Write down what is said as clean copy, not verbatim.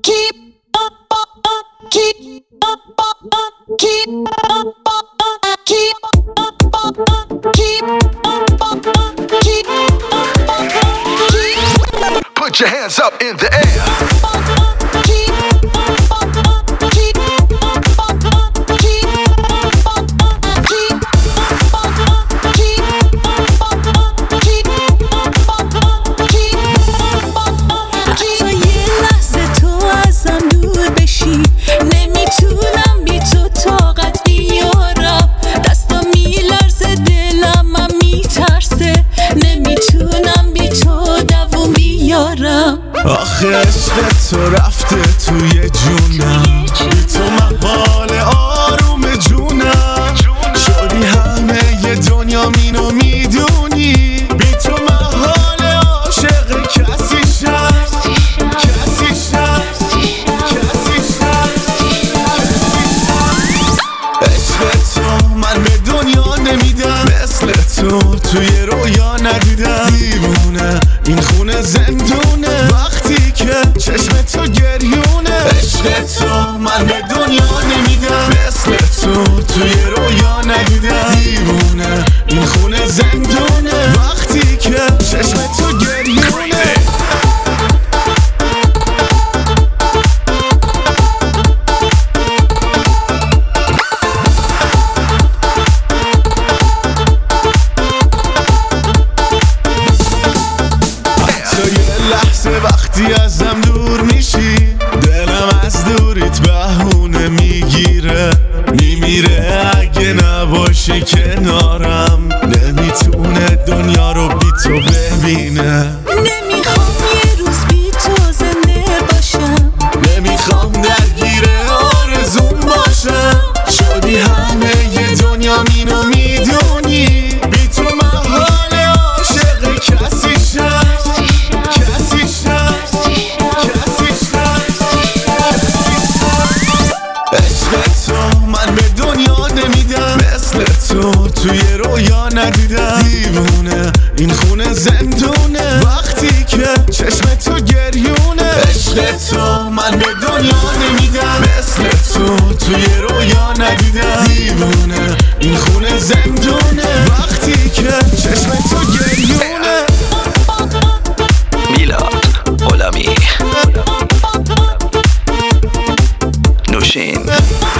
Put your hands up in the air. آخه عشق تو رفته توی جونم، بی تو محال آروم جونم، شدی همه ی دنیا مینو میدونی، بی تو محال عاشق کسی شم، کسی شم، کسی شم. عشق تو من به دنیا نمیدم، مثل تو توی رویا ندیدم، دیوونه این خونه زندونه وقتی که چشم تو گریونه. عشق تو من به دنیا نمیدم، مثل تو توی رویا ندیدم، دیوونه این خونه زندونه وقتی که چشم تو گریونه. وقتی ازم دور میشی دلم از دوریت بهونه میگیره، میمیره اگه نباشی کنارم، نمیتونه دنیا رو بی تو ببینه. نمیخوام یه روز بی تو زنده باشم، نمیخوام درگیر آرزوم باشم، شدی همه ی دنیا مینو میدونی، بی تو محال عاشق کسی شم، کسی شم. من به دنیا نمیدم، مثل تو توی رویا ندیدم، دیوونه این خونه زندونه وقتی که چشم تو گریونه. عشق تو من به دنیا نمیدم، مثل تو توی رویا ندیدم، دیوونه این خونه زندونه وقتی که چشم تو گریونه. میلاد غلامی نوشین